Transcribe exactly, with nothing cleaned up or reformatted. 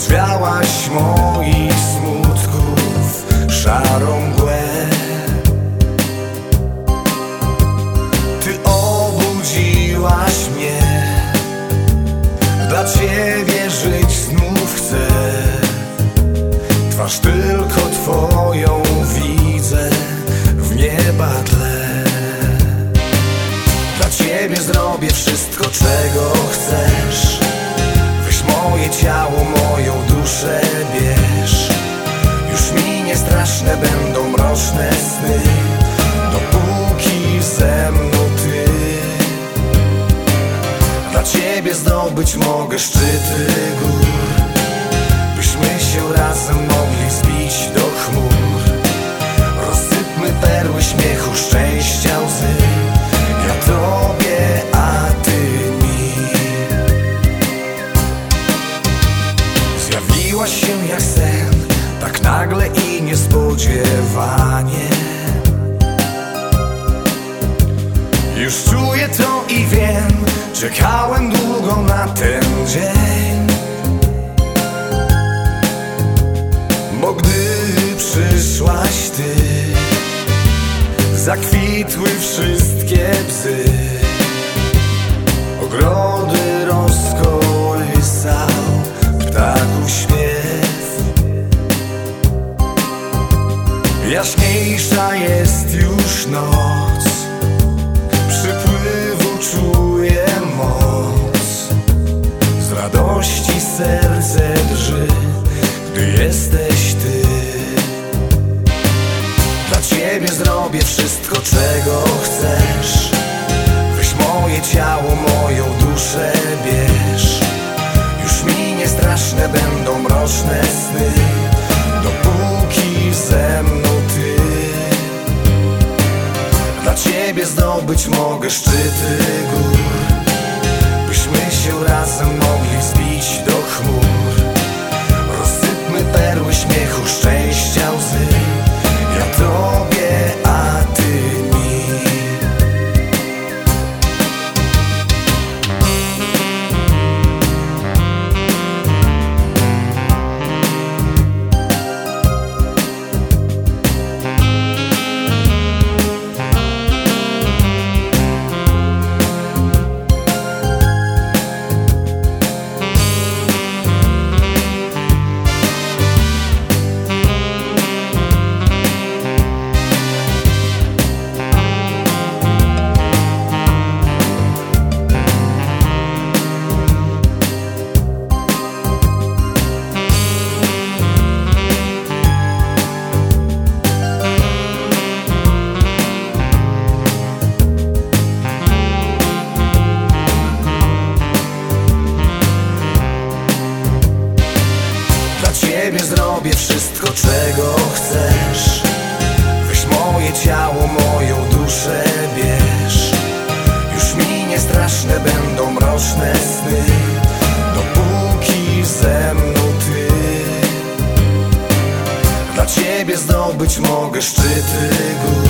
Rozwiałaś moich smutków szarą mgłę. Ty obudziłaś mnie, dla Ciebie żyć znów chcę. Twarz tylko Twoją widzę w nieba tle. Dla Ciebie zrobię wszystko, czego chcesz. Weź moje ciało, moją duszę bierz. Już mi nie straszne będą mroczne sny, dopóki ze mną Ty. Dla Ciebie zdobyć mogę szczyty gór, byśmy się razem mogli zbić do chmur. Rozsypmy perły śmiechu, szczęścia, łzy. Ja Tobie, a Ty mi. Zjawiłaś się jak sen, tak nagle i niespodziewanie. Już czuję to i wiem, czekałem długo na ten dzień. Bo gdy przyszłaś Ty, zakwitły wszystkie bzy. Ogrody rozkołysał ptaków śpiew. Jaśniejsza jest już noc, przypływu czuję moc. Z radości serce drży, gdy jesteś Ty. Dla Ciebie zrobię wszystko, czego chcesz. Weź moje ciało, moją duszę bierz. Już mi nie straszne będą mroczne sny, dopóki ze mną Ty. Dla Ciebie zdobyć mogę szczyty gór, byśmy się razem mogli zbić do chmur. Rozsypmy perły śmiechu, szczęścia, łzy. Ja Tobie, a Ty mi. Dla Ciebie zrobię wszystko, czego chcesz. Weź moje ciało, moją duszę bierz. Już mi nie straszne będą mroczne sny, dopóki ze mną Ty. Dla Ciebie zdobyć mogę szczyty gór,